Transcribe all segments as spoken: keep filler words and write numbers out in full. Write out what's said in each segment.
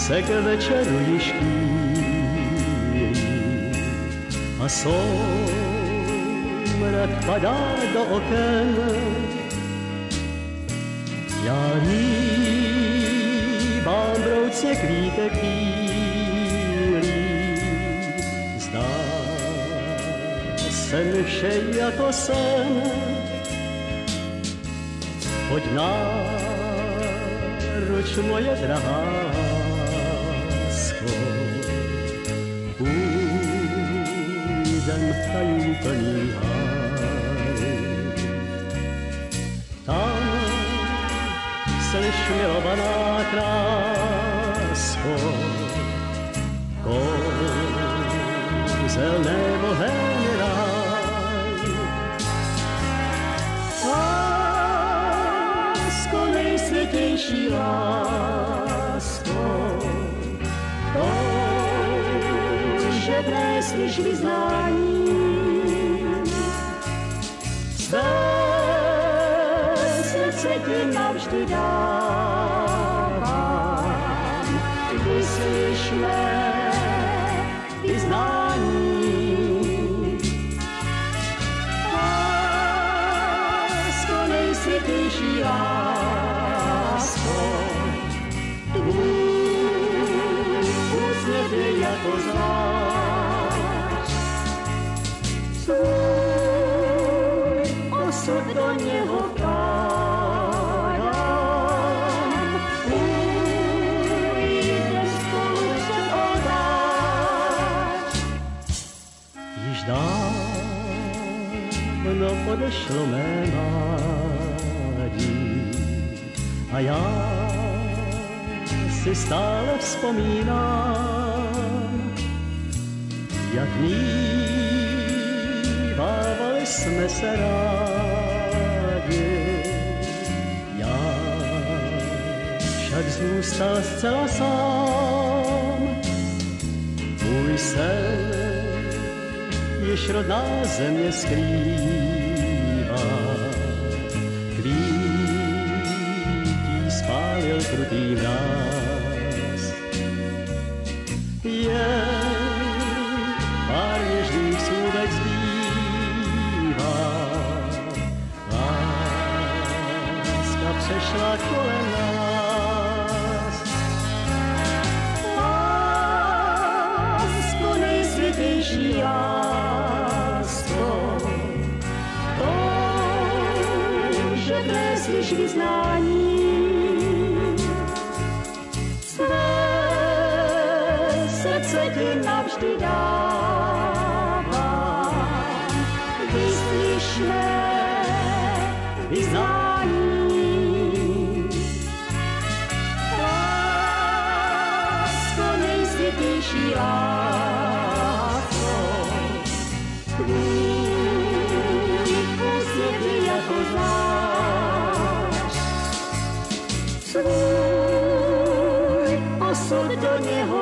se k večeru již chýlí a soumrak padá do oken. Já hýbám broucně kvítek bílý, zdá se mi vše jako sen. Pojď náruč moje drahá, půjdem tajuplný háj. Tam slyš milovaná krásko, kouzelné bohémy ráj. Lásko, nejsvětější lásko, to, že dnes vyznání své srdce ti navždy dávám. Vyslyš mé vyznání. Lásko, nejsvětější lásko, tvůj úsměv je jako zář. Svůj osud do něho vkládám. Půjdem spolu před oltář. Již dávno odešlo mé mládí a já si stále vzpomínám, jak mívávali jsme se rádi. Já však zůstal zcela sám, můj sen již rodná země skrývá. Kvítí spálil krutý mráz, jen pár něžných slůvek zbývá. Láska přešla kolem nás. Lásko, nejsvětější lásko, to, že dnes již vyznání své srdce ti navždy dávám. Vyslyš mé vyznání. Lásko, nejsvětější lásko, tvůj úsměv je jako zář. Svůj osud do něho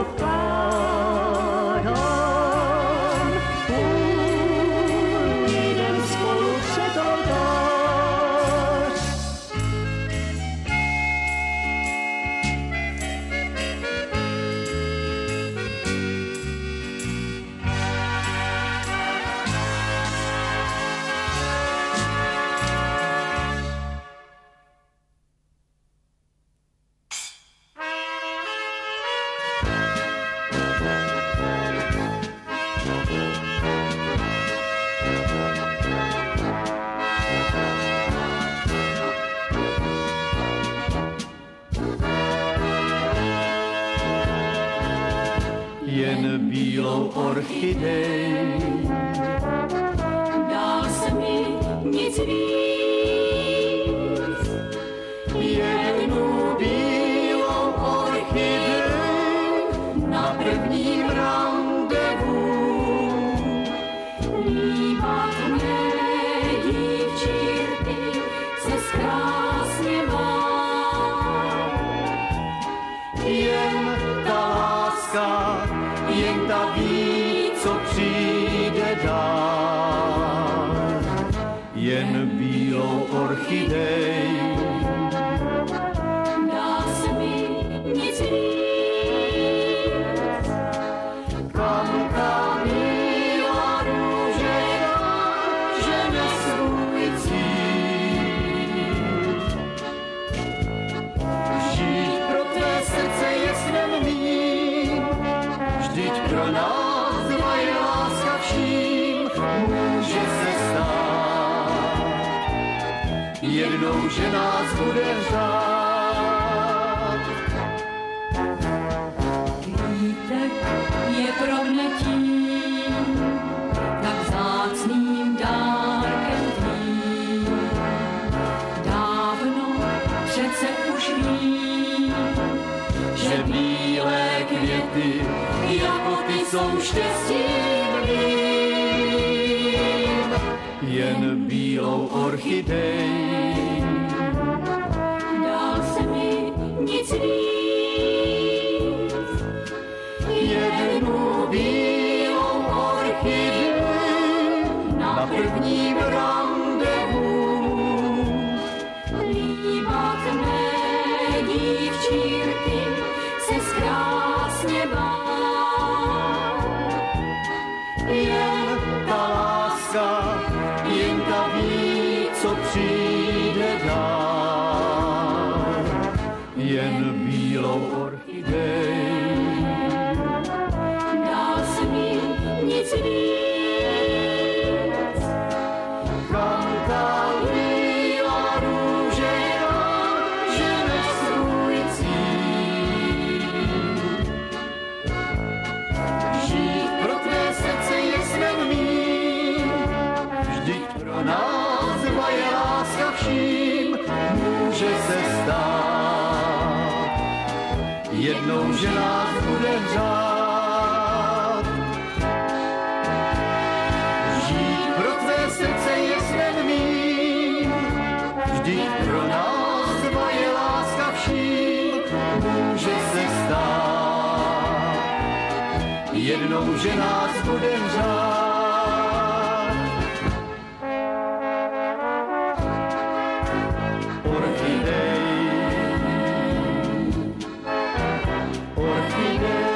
vkládám. Půjdem spolu před oltář. Jen bílou orchidej dál se mi nic víc. jednu bílou orchidej Na prvním randevu líbat mé dívčírky se zkrásně mám. jen ta láska, jen ta ví, co přijde dál. Jen bílou orchidej Dá se mi nic víc. jednou, že nás bude hřát. Kvítek je pro mne tím, tak vzácným dárkem tvým. Dávno přece už vím, Že bílé květy jako ty jsou štěstím mým, jen bílou orchidej. dál se mi nic víc. Jednu bílou orchidej na prvním randevu. Líbat mé dívčírky se zkrásně bát. Jen ta láska, jen ta ví, co přijde dál. Jen bílou orchidej. Dál se mi nic víc. Kam ta bílá růže žene svůj cíl. Žít pro tvé srdce je snem mým, vždyť pro nás dva je láska vším, může se stát. Jednou, že nás bude hřát. Žít pro tvé srdce je snem mým, vždyť pro nás dva je láska vším, může se stát. Jednou, že nás bude hřát. Orchidej, orchidej.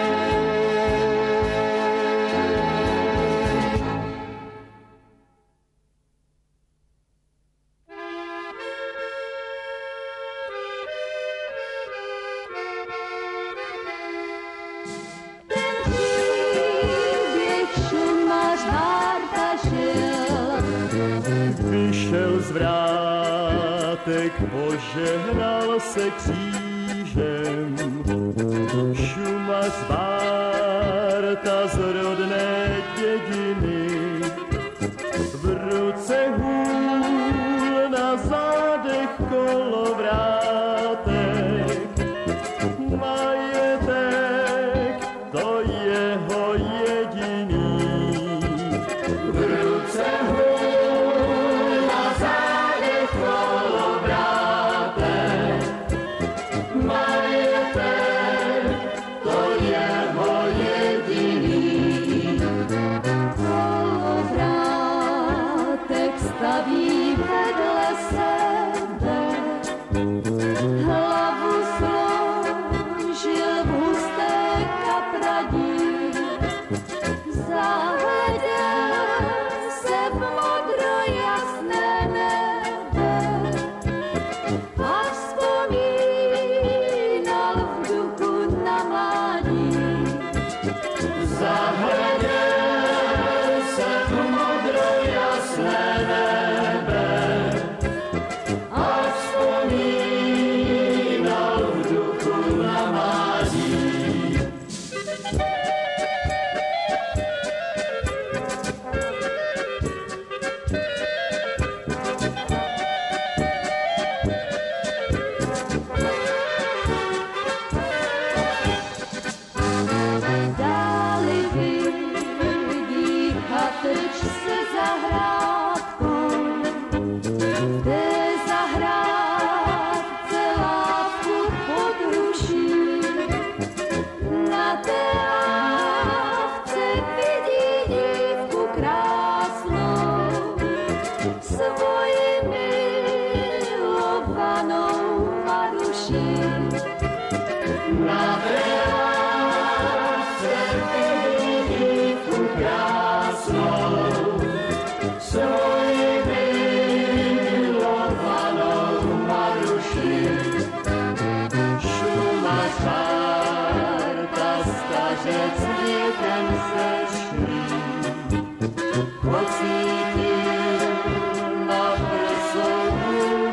Vyšel z vrátek, požehnal se křížem. Šumař Bárta z rodné dědiny, v ruce hůl, na zádech kolovrátek. Majetek, to jeho jediný, v ruce hůl. Staví vedle sebe, hlavu složil v husté kapradí. Zahleděl se v modro jasné nebe a vzpomínal v duchu na mládí. Zahleděl se v modro jasné nebe a vzpomínal v duchu na mládí. Dáli vidí chatrč se zahrádkou, v té zahrádce lávku pod hruší. Na té lávce vidí dívku krásnou, svoji milovanou Maruši. Na té lásce vidí dívku krásnou, svoji milovanou Maruši. Šumař Bárta, stařec dětem sešli, pocítil na prsou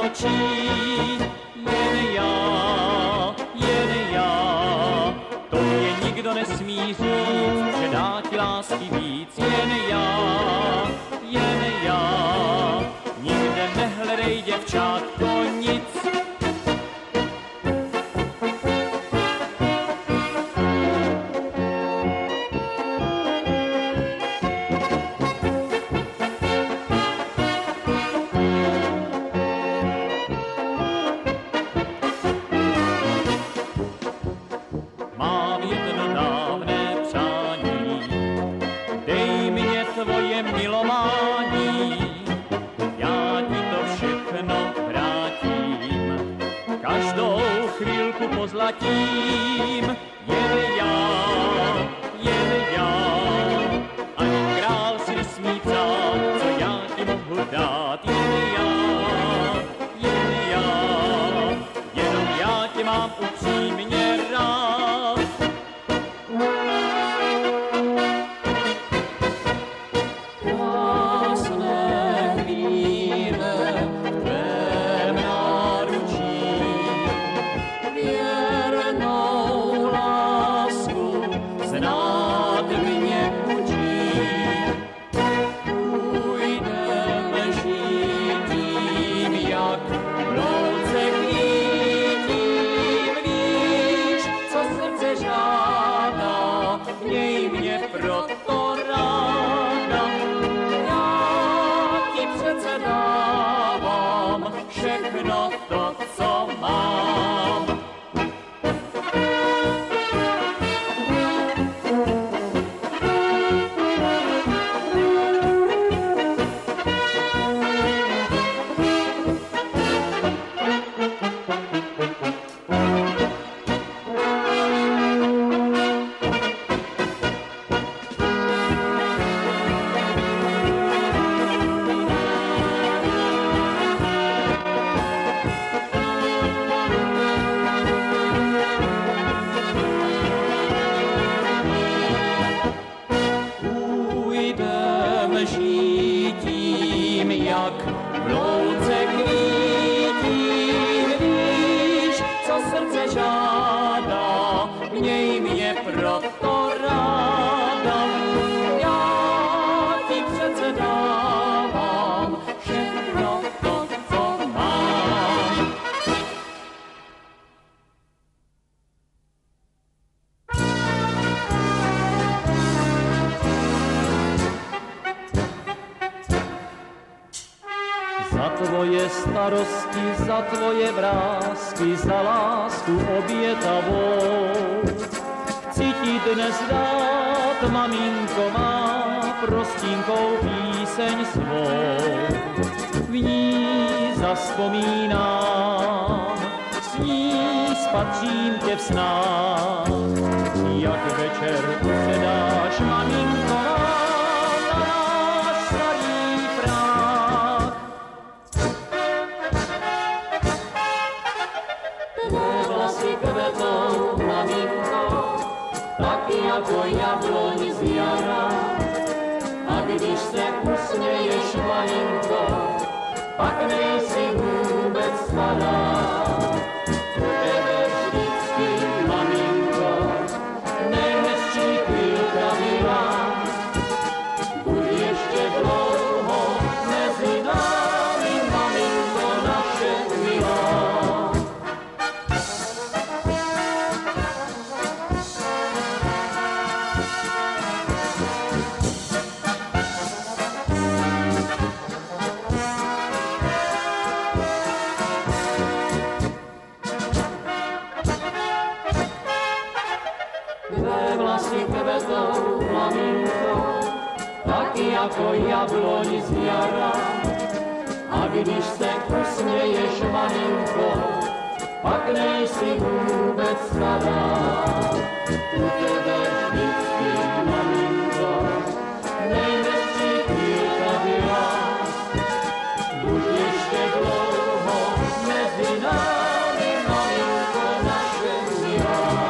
očí. Jen já, jen já, to mě nikdo nesmí říct, že dá ti lásky víc. Jen já, jen já, nikde nehledej děvčátko nic. Pozlatím, jen já, jen já, ani král si nesmí ptát, co já ti mohu dát. Jen já, jen já, jenom já tě mám upřímně rád. Krásné chvíle v tvém náručí, věrnou lásku znát mě učí. Půjdeme žít tím, jak v louce kvítím. Víš, co srdce žádá, měj mě proto ráda. Já ti přece dávám všechno to, co mám. Půjdeme žít tím, jak v louce kvítím. Víš, co srdce žádá, měj mě proto ráda. Já ti přece dávám všechno to, co mám. Za tvoje starosti, za tvoje vrásky, za lásku obětavou. Chci ti dnes dát, maminko má, prostinkou píseň svou. V ní zavzpomínám, s ní spatřím tě v snách. Jak večer usedáš, maminko má, na náš starý prách. Tvé vlasy kvetou, maminko, taky jako jabloň z jara. A když se usměješ, maminko, pak nejsi vůbec stará. U tebe vždycky, maminko, nejhezčí chvílka byla. Buď ještě dlouho mezi námi, maminko, naše milá. Tvé vlasy kvetou, maminko, taky jako jabloň z jara. A když se usměješ, maminko, pak nejsi vůbec stará. U tebe vždycky, maminko, nejhezčí chvílka byla. Buď ještě dlouho mezi námi, maminko, naše milá.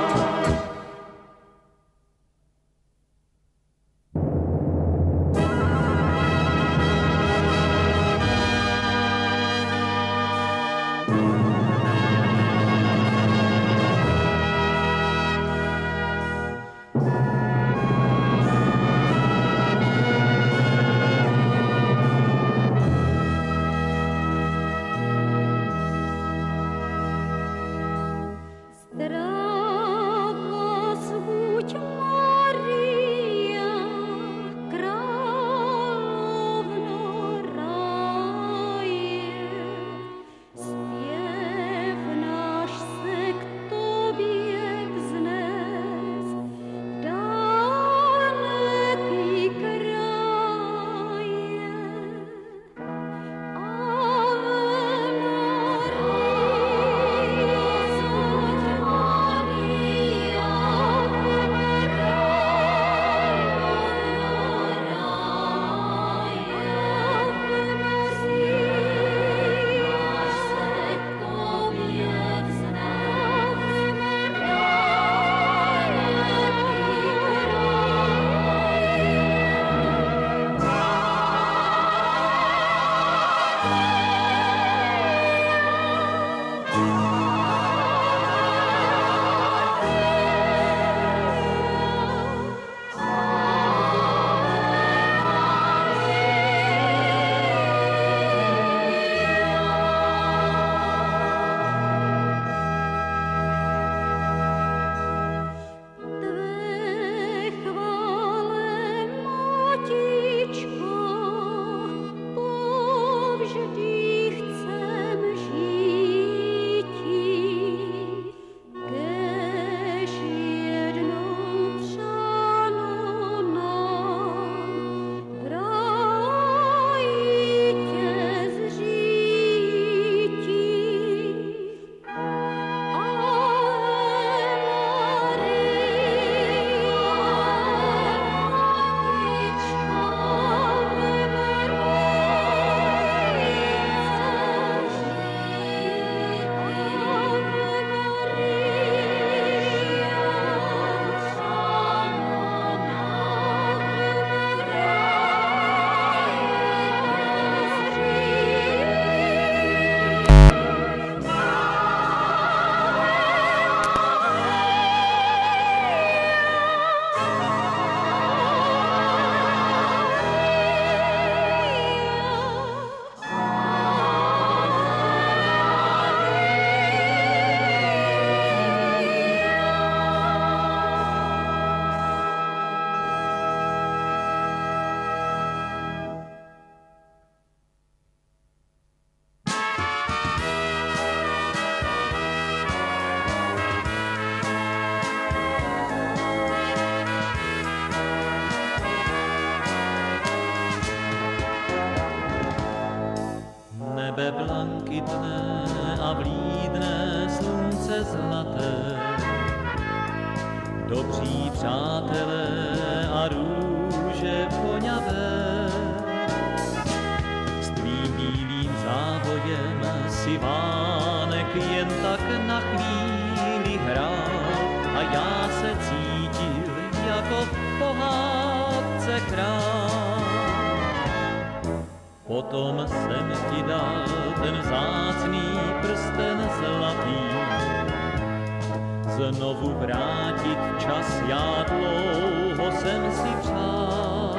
nebe blankitné a vlídné slunce zlaté. Dobří přátelé a růže voňavé, s tvým bílým závojem si vánek jen tak na chvíli hrál a já se cítil jako v pohádce král. Potom jsem ti dal ten vzácný prsten zlatý, znovu vrátit čas já dlouho jsem si přál.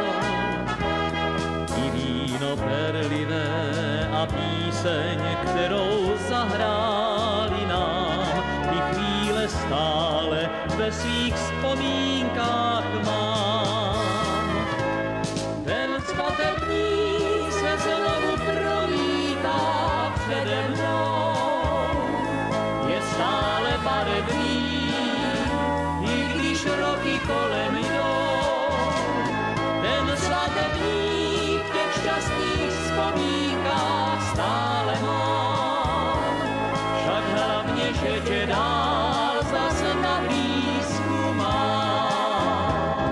I víno perlivé a píseň, kterou zahráli nám, ty chvíle stále ve svých vzpomínkách mám. Ten svatební se znovu promítá přede mnou, je stále barevný, i když roky kolem jdou. Ten svatební v těch šťastných vzpomínkách stále mám, však hlavně, že tě dál zase na blízku mám.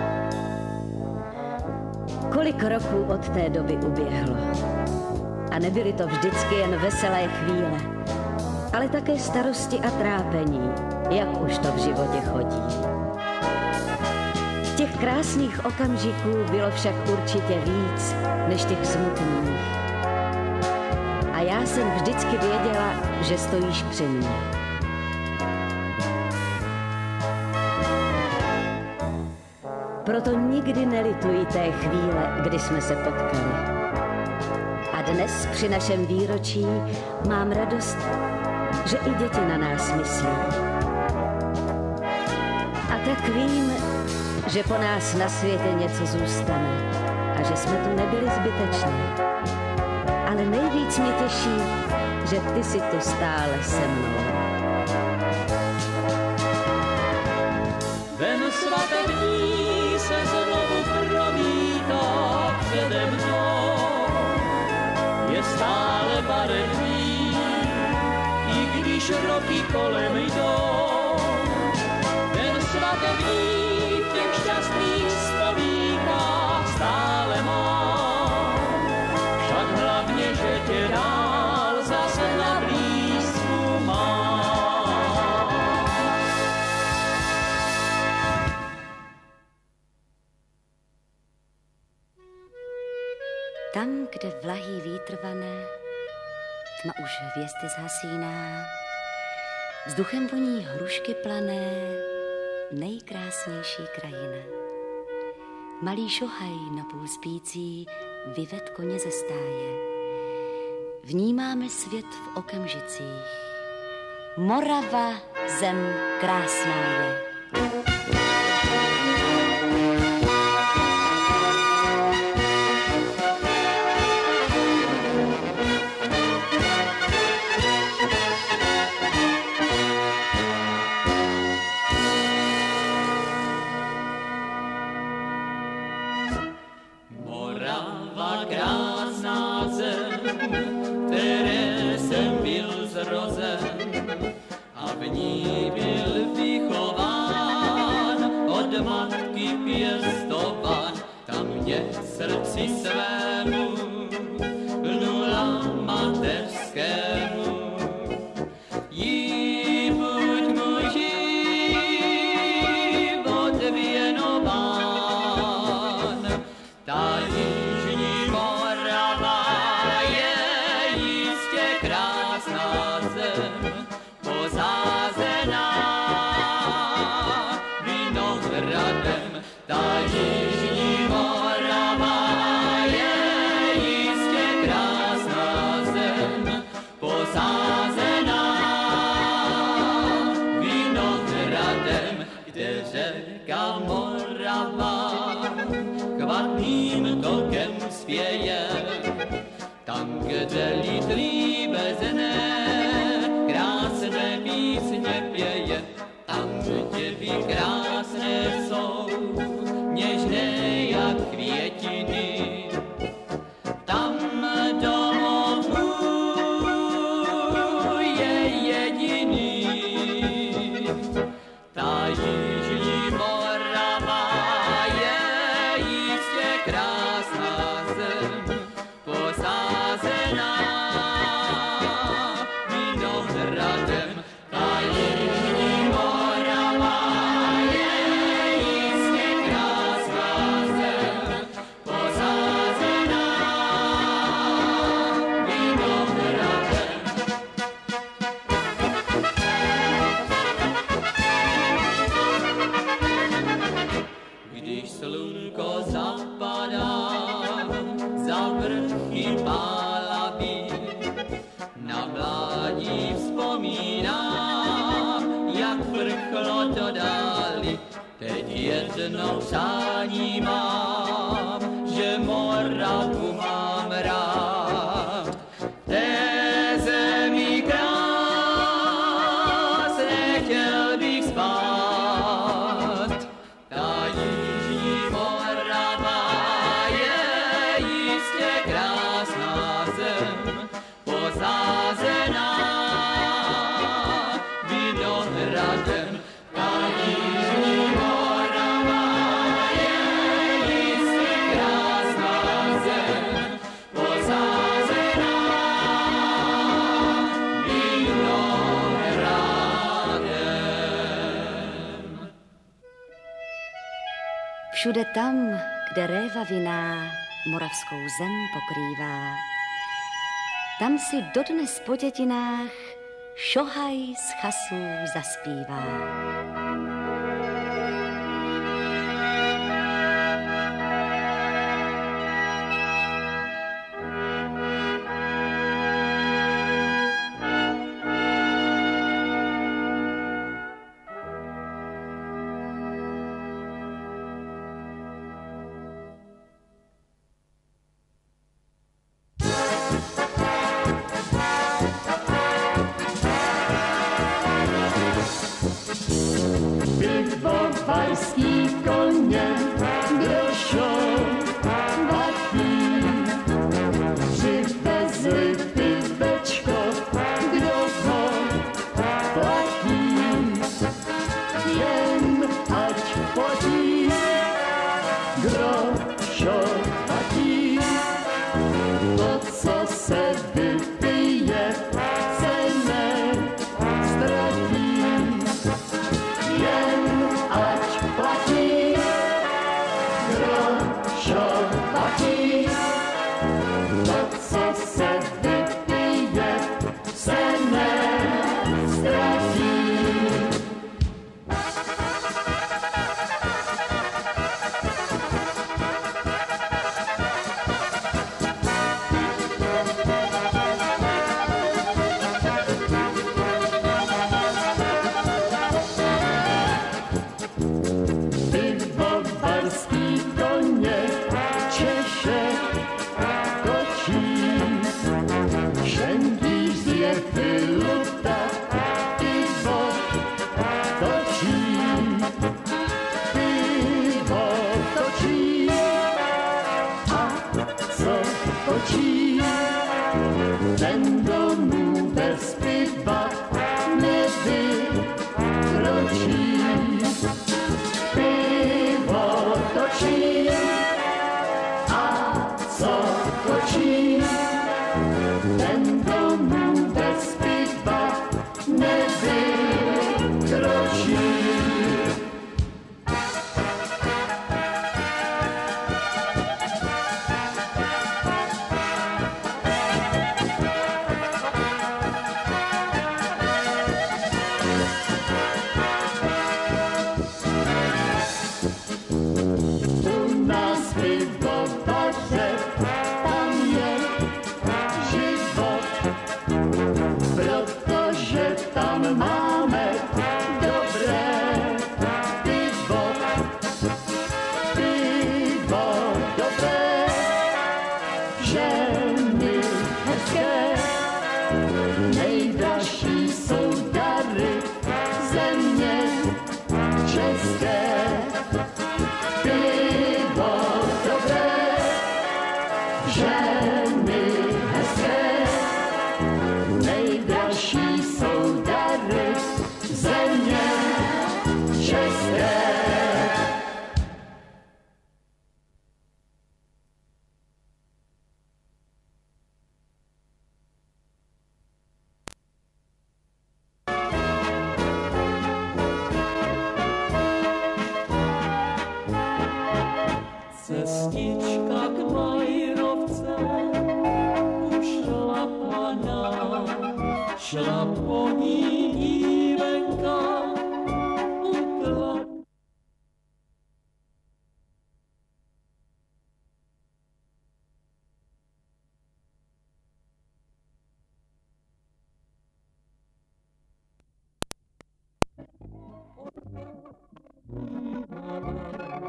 Kolik roků od té doby uběhlo. A nebyly to vždycky jen veselé chvíle, ale také starosti a trápení, jak už to v životě chodí. Těch krásných okamžiků bylo však určitě víc než těch smutných. A já jsem vždycky věděla, že stojíš při mně. Proto nikdy nelituji té chvíle, kdy jsme se potkali. A dnes při našem výročí mám radost, že i děti na nás myslí. A tak vím, že po nás na světě něco zůstane a že jsme tu nebyli zbytečně. Ale nejvíc mě těší, že ty jsi tu stále se mnou. Ten svatební se znovu promítá přede mnou, je stále barevný, i když roky kolem jdou. Ten svatební v těch šťastných vzpomínkách stále mám, však hlavně, že tě dál zase na blízku mám. Tam, kde vlahý vítr vane, tma už hvězdy zhasíná, vzduchem voní hrušky plané, nejkrásnější krajina. Malý šohaj napůl spící vyved koně ze stáje. Vnímáme svět v okamžicích. Morava, zem krásná je. Morava, krásná zem, které jsem byl zrozen a v ní byl vychován, od matky pěstován, tam mě srdci svému lnula mateřskému. Jí buď můj život věnován, ta jižní Morava je jistě krásná zem, posázená vinohradem. Ta jižní Morava je jistě krásná zem, posázená vinohradem, kde řeka Morava chvatným tokem spěje. Tam, kde lid líbezné krásné písně pěje, tam děvy krásné jsou, něžné jak květiny. Tam domovů jedno přání mám, že Moravu mám rád. Té zemi krásné chtěl bych spát. Ta jižní Morava je jistě krásná zem, posázená vinohradem. Ta jižní Morava je jistě krásná zem, posázená vinohradem. Všude tam, kde réva vinná moravskou zem pokrývá, tam si dodnes po dětinách šohaj z chasů zaspívá. Pivovarský koně dršou vatí, přivezli pivečko, kdo ho platí, jen ať platí, grošovatí, to, co se vypije, se neztratí. Jen ať platí, grošovatí, to, co se vypije, se neztratí. Pivovarský koně Češe točí, šendíř je piluta, pivo točí, pivo točí, a co točí, ten domů bez piva nevykročí. Pivo točí, a co točí, ten domů bez piva nevykročí. U nás pivovaře, tam je život, protože tam máme dobré pivo. Pivo dobré, ženy hezké, nejdražší jsou dary země české. Pivo dobré, ženy hezké, nejdražší jsou dary země české. Cestička k Majrovce už šlapaná, šla po ní dívenka utla. Dívala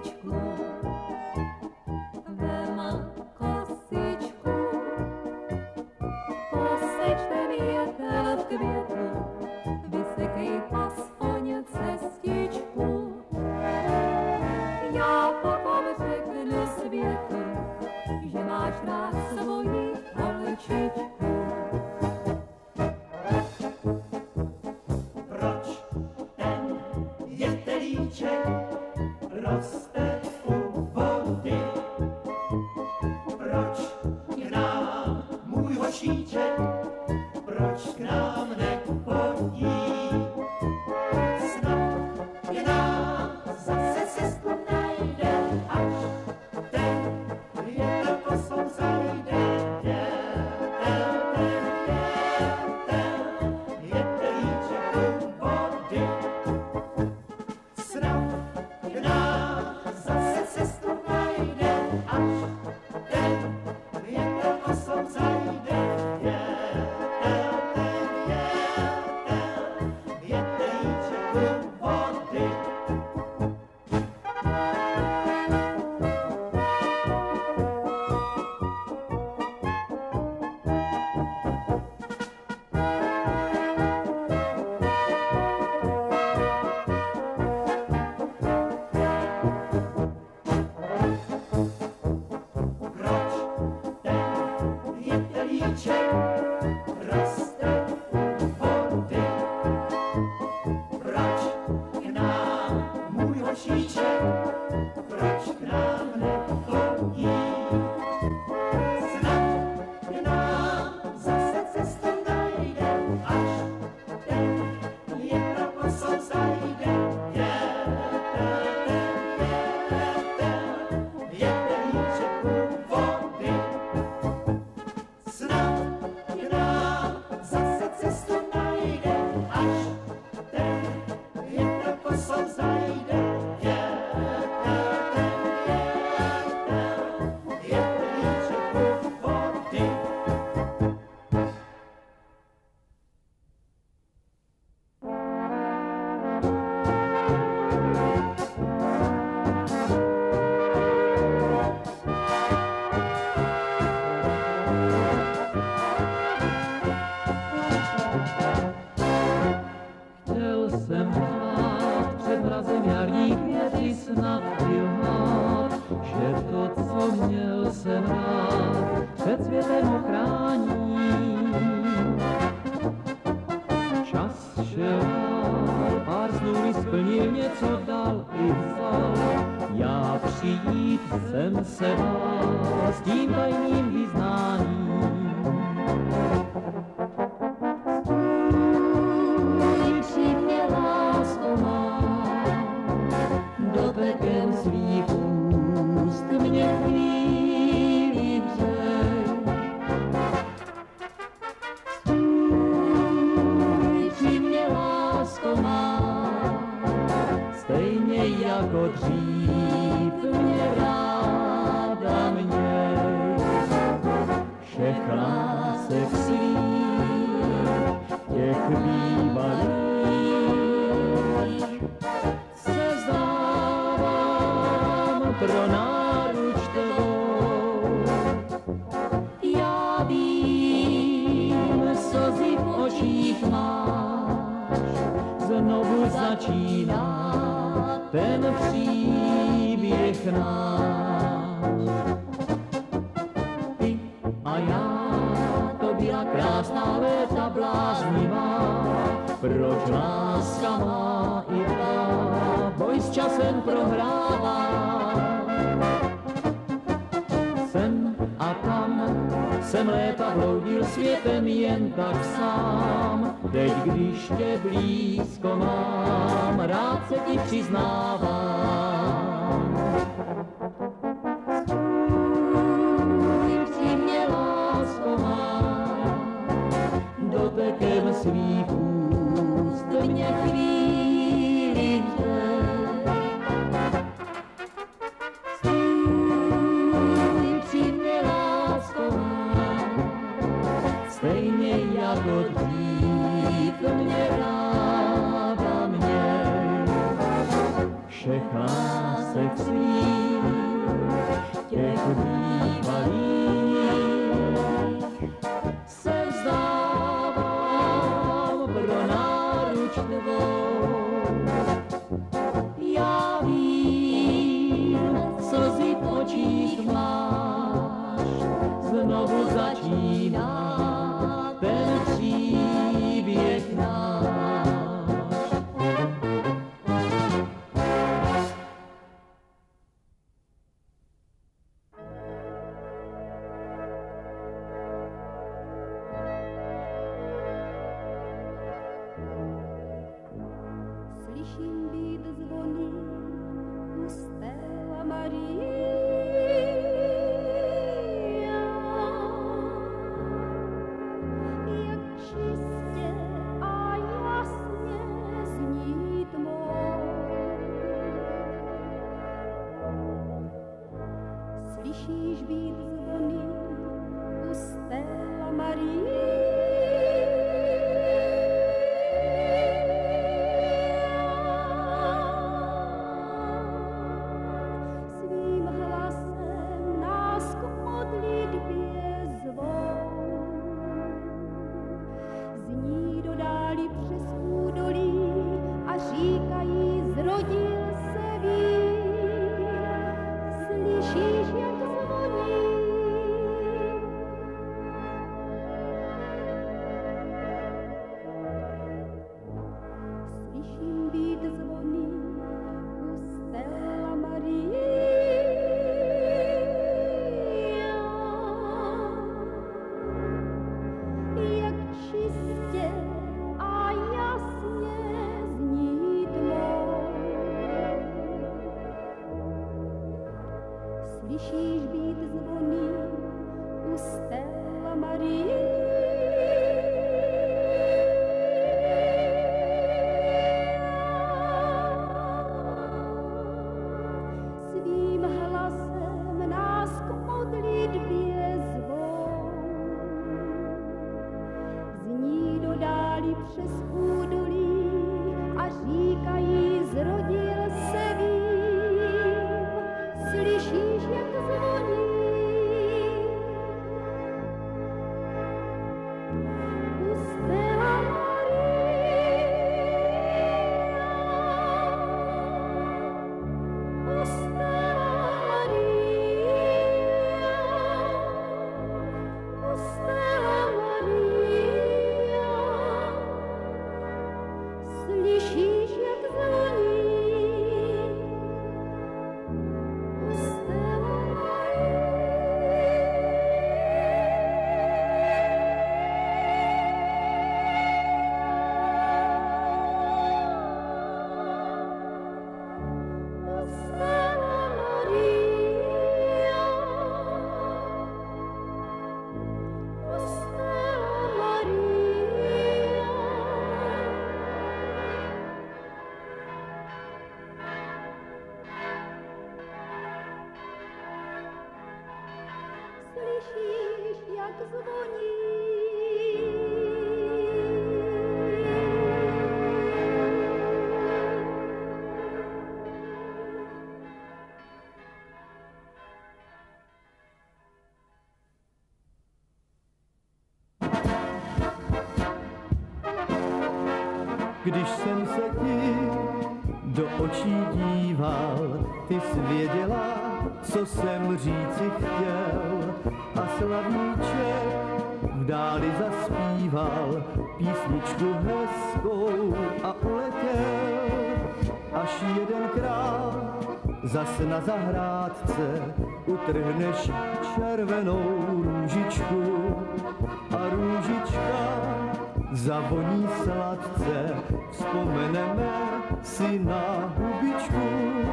kosičku, vem kosičku, poseč ten jetel v květu, vysekej aspoň cestičku. Já potom řeknu světu, že máš rád svoji holčičku. Proč ten jetelíček roste u vody? Proč k nám můj hošíček, proč k nám nechodí? Snad je nám zase cestu najde, až ten jetel kosou zajde. Jetel, ten jetel, jetelíček u vody. Snad k nám zase cestu najde, až ten jetel kosou zajde. Jetel, ten jetel, jetelíček u vody. Proč ten jetelíček roste u vody? Proč k nám můj hošíček, proč k nám nechodí? Snad k nám zase cestu najde, až ten jetel kosou zajde. Jetel, ten jetel, jetelíček u vody. Snad k nám zase cestu najde, až ten jetel kosou zajde. Jetel, ten jetel, jetelíček u vody. Chtěl jsem hrát před mrazem jarní květy, snad byl hlad, že to, co měl jsem rád, před světem ochrání. Čas šel dál, pár snů mi splnil, něco dal i vzal. Já přijít jsem se bál s tím tajným vyznáním. Při mě lásko má, Dotekem svých úst mě chvíli vřej. při mě lásko má, Stejně jako dřív mě ráda měj. Všech lásek svých, těch bývalých, se vzdávám pro náruč tvou. já vím, slzy v očích máš, Znovu začíná ten příběh náš. Ty a já, to byla krásná léta bláznivá. Proč láska má i ta boj s časem prohrává? Sem a tam jsem léta bloudil světem jen tak sám. Teď, když tě blízko mám, rád se ti přiznávám. při mě lásko má, Dotekem svých úst mě chvíli vřej. Při mě lásko má, stejně jako dřív mě ráda měj. Všech Slyšíš být zvony u Stella Marie? Svým hlasem nás k modlitbě zvou. Zní do dáli přes údolí a říkají, zrodil se vír. Slyšíš, jak zvoní? Slyším být zvony u Stella Marie. Jak čistě a jasně zní tmou. Slyšíš být zvony u Stella Marie? Svým hlasem nás k modlitbě zvou. Zní do dáli přes údolí a říkají, zrodil se vír. Slyšíš, jak zvoní? U Stella Maria, u Stella Maria, u Stella Maria. Slyšíš, jak zvoní? U Stella Maria. U Stella Maria. U Stella Maria. Slyšíš, jak zvoní? Když jsem se ti do očí díval, ty jsi věděla, co jsem říci chtěl. A slavíček v dáli zaspíval písničku hezkou a uletěl. Až jedenkrát zas na zahrádce utrhneš červenou růžičku a růžička zavoní sladce, vzpomeneme si na hubičku.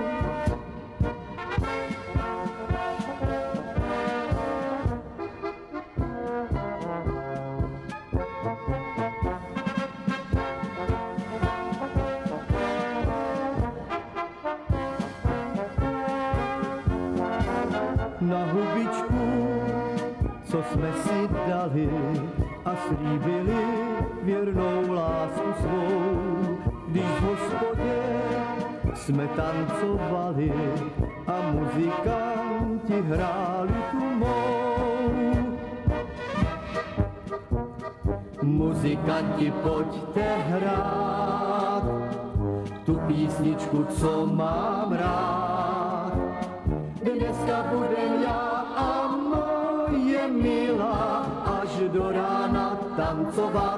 Na hubičku, co jsme si dali a slíbili věrnou lásku svou. Když v hospodě jsme tancovali a muzikanti hráli tu mou. Muzikanti, pojďte hrát tu písničku, co mám rád. Dneska budem já a moje milá až do rána tancovat.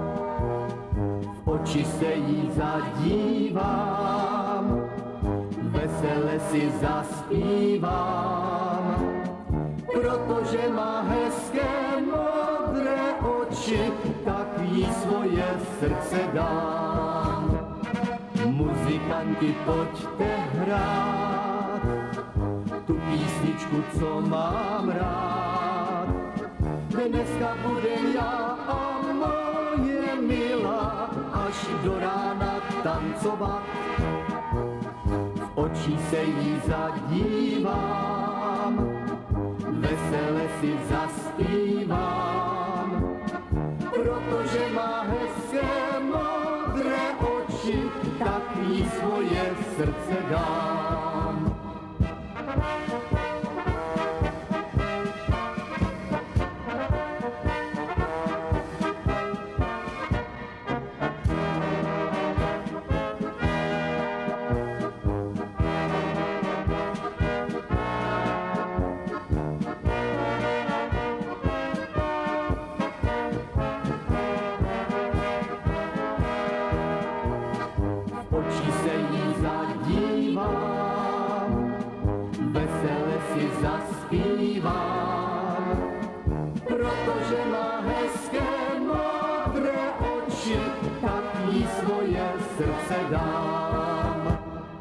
V oči se jí zadívám, vesele si zaspívám, protože má hezké modré oči, tak jí svoje srdce dám. Muzikanti, pojďte hrát tu písničku, co mám rád. Dneska budem já a moje milá až do rána tancovat. V oči se jí zadívám, si zaspívám, protože má hezké modré oči, tak jí svoje srdce dám. Zaspívám, protože má hezké modré oči, tak jí svoje srdce dám.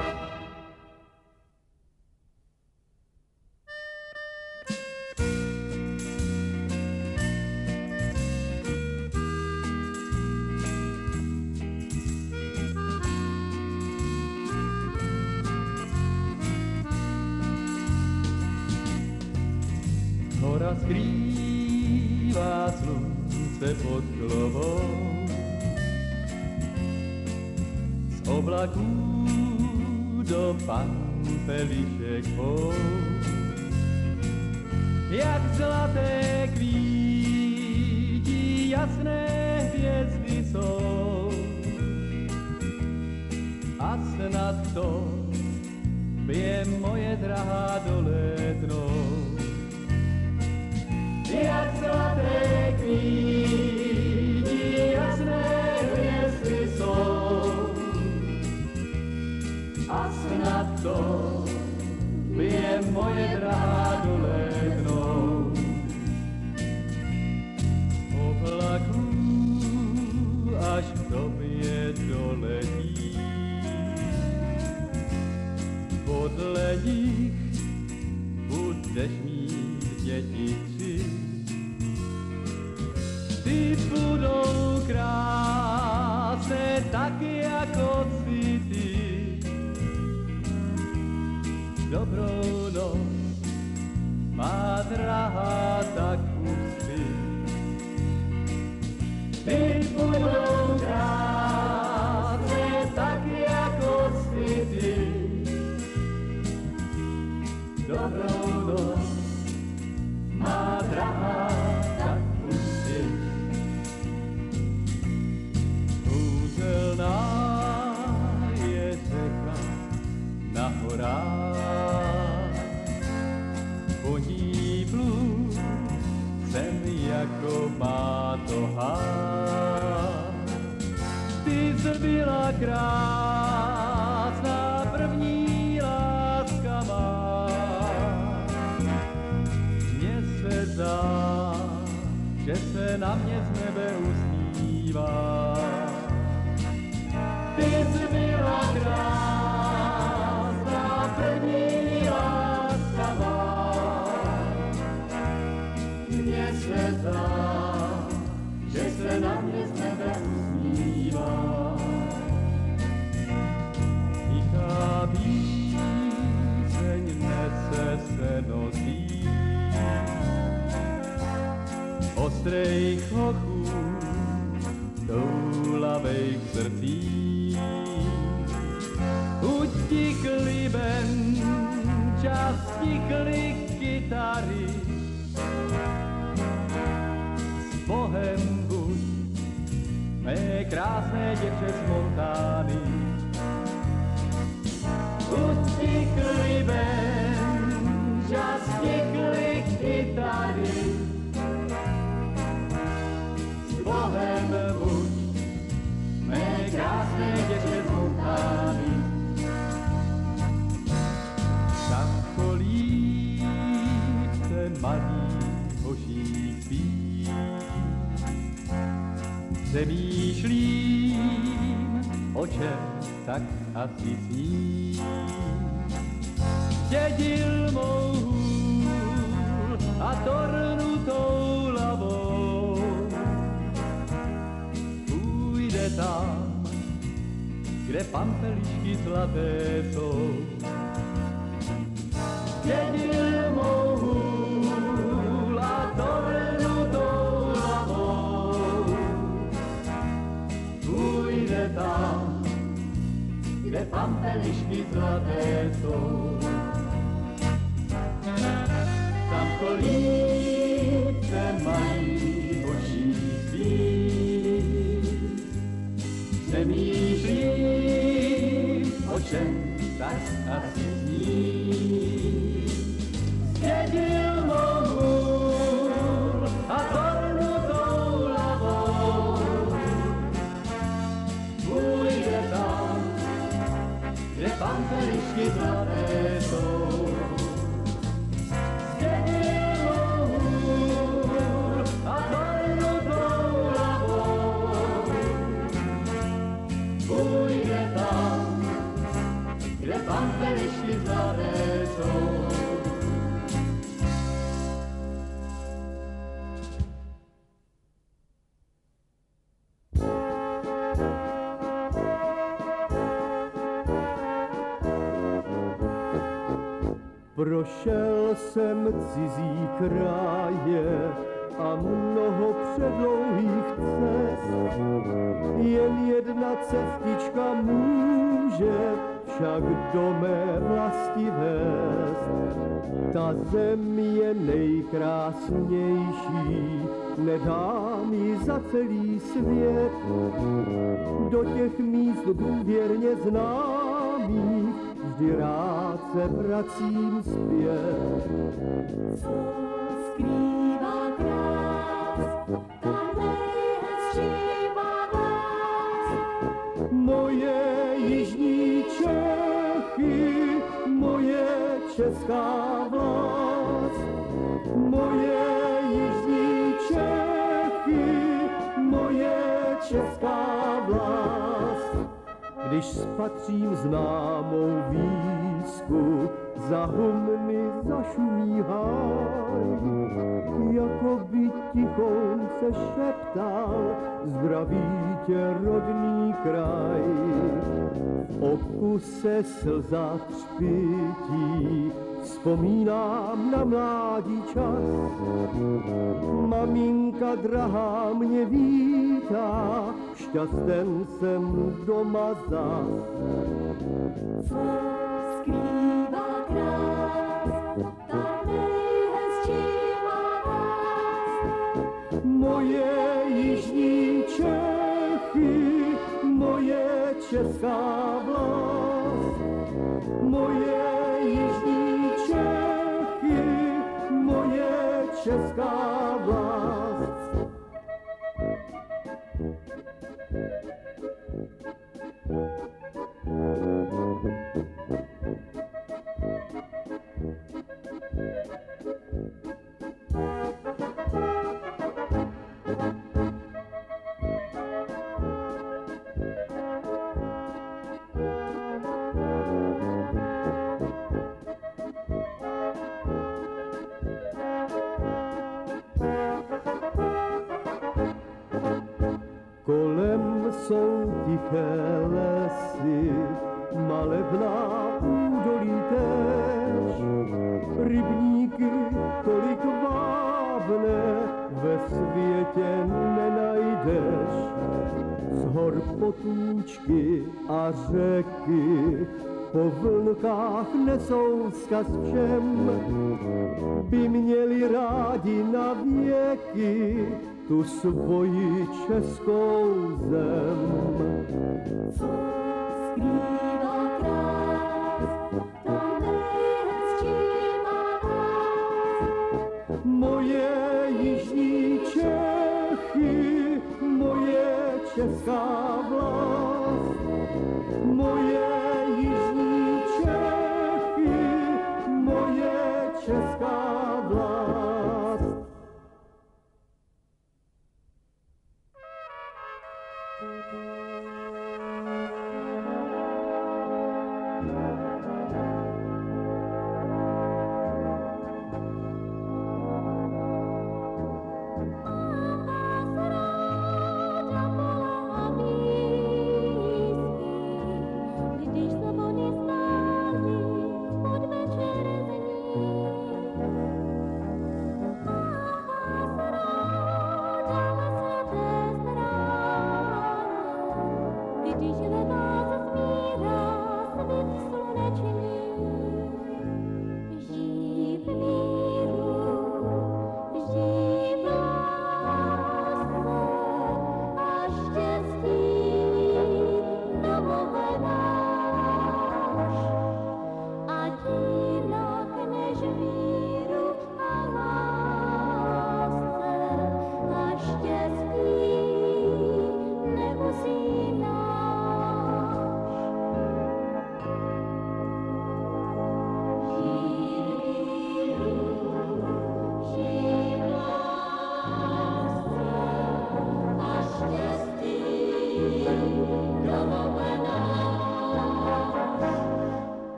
Hora skrývá slunce pod hlavou, z oblaků do pampelišek hou. Jak zlaté kvítí jasné hvězdy jsou, a snad to je moje drahá dolétnou. Jak zlaté kvítí jasné hvězdy jsou, a snad to je moje drahá dolétnou. Oblaků až k tobě doletí, podle nich budeš mít děti tři. Ty budou krásné tak jako si ty. Dobrou noc, má drahá, tak už si. Ty budou krásné tak jako si ty. Dobrou noc, má drahá, tak už si. Kouzelná je řeka na horách, po ní jsem jako má toha. Ty jsi byla krásná, první láska má. Mně se zdá, že se na mě z nebe usmívá. Ty jsi byla krásná, první láska má. Mně se zdá, že se na mě z nebe usmívá. Tichá píseň nese se nosí ostrejch ochů, toulavejch srdcí. Utichly benča, stichly kytary, s Bohem buď, mé krásné děvče z Montány. Utichly benča, stichly kytary, s Bohem buď, mé krásné děvče z Montány. Na kolívce malý hošík spí, přemýšlím, o čem tak asi sní. Dědil mou hůl a tornutou hlavou, půjde tam, kde pampelišky zlaté jsou. Dědil mou hůl pampelišky zlaté jsou. Tam kolíce mají očí svých, přemýšlím, o čem tak asi zní. Zdědil mohul a tornutou hlavou půjde tam, kde pampelišky zlaté jsou. Zdědil mohul a tornutou hlavou půjde tam, kde pampelišky zlaté jsou. Prošel jsem cizí kraje a mnoho předlouhých cest. Jen jedna cestička může však do mé vlasti vést. Ta zem je nejkrásnější, nedám ji za celý svět. Do těch míst důvěrně známých vždy rád se vracím zpět. Co skrývá krás, ta nejhezčí má vás. Moje jižní Čechy, moje česká vlast. Moje jižní Čechy, moje česká vlast. Když spatřím známou výsku, za humny zašumí háj, jako by tichonce šeptal, zdraví tě rodný kraj. V oku se slza třpytí, vzpomínám na mládí čas. Maminka drahá mě vítá, šťasten jsem doma zas. Co skrývá krás, ta nejhezčí má vás. Moje jižní Čechy, moje česká vlast. Moje jižní Čechy, moje česká vlast. Kolem jsou tiché lesy, malebná údolí též. Rybníky tolik vábné ve světě nenajdeš. Z hor potůčky a řeky po vlnkách nesou vzkaz všem. By měli rádi na věky tu svoji českou zem. Co skrývá krás, ta nejhezčí má vás. Moje jižní Čechy, moje česká vlast. Moje jižní Čechy, moje česká vlast. Když se vody stály pod večer zní,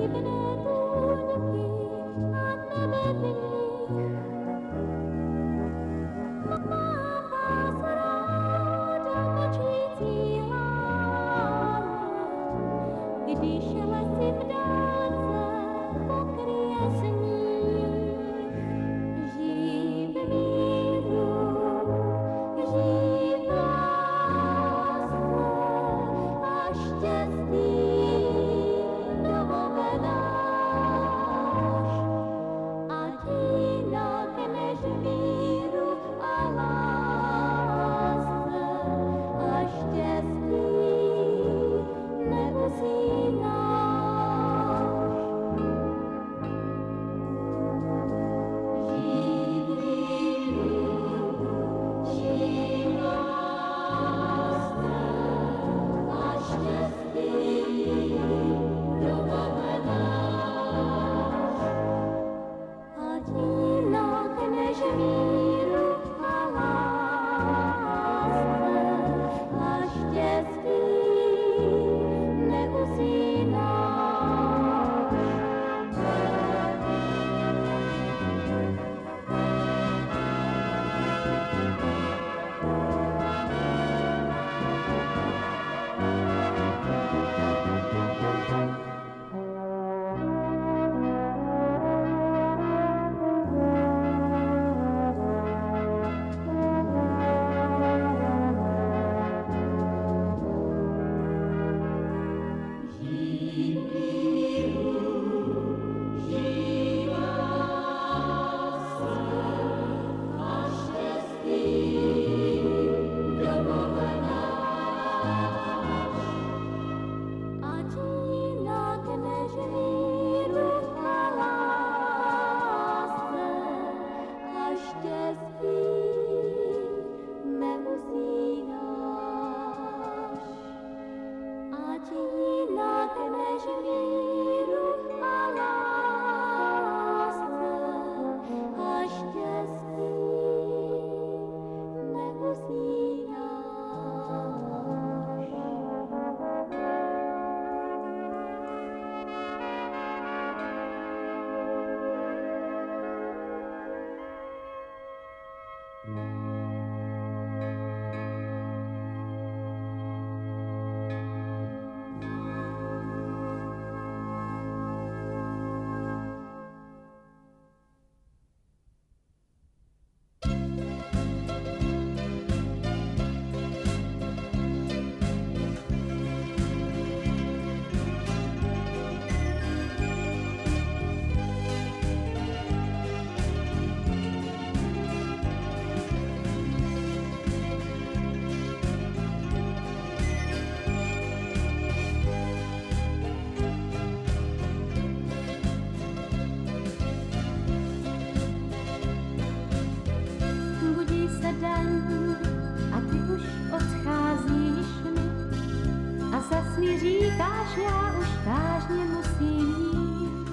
říkáš, já už vážně musím jít.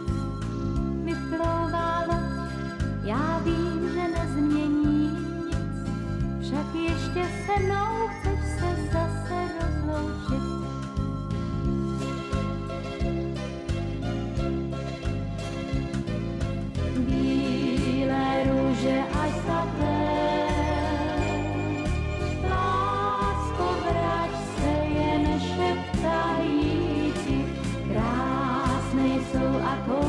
Vyplouvá loď, já vím, že nezmění nic, však ještě se mnou chceš se zase rozloučit. Bílé růže až zlaté, lásko, vrať se, jen šeptají ti, krásné jsou a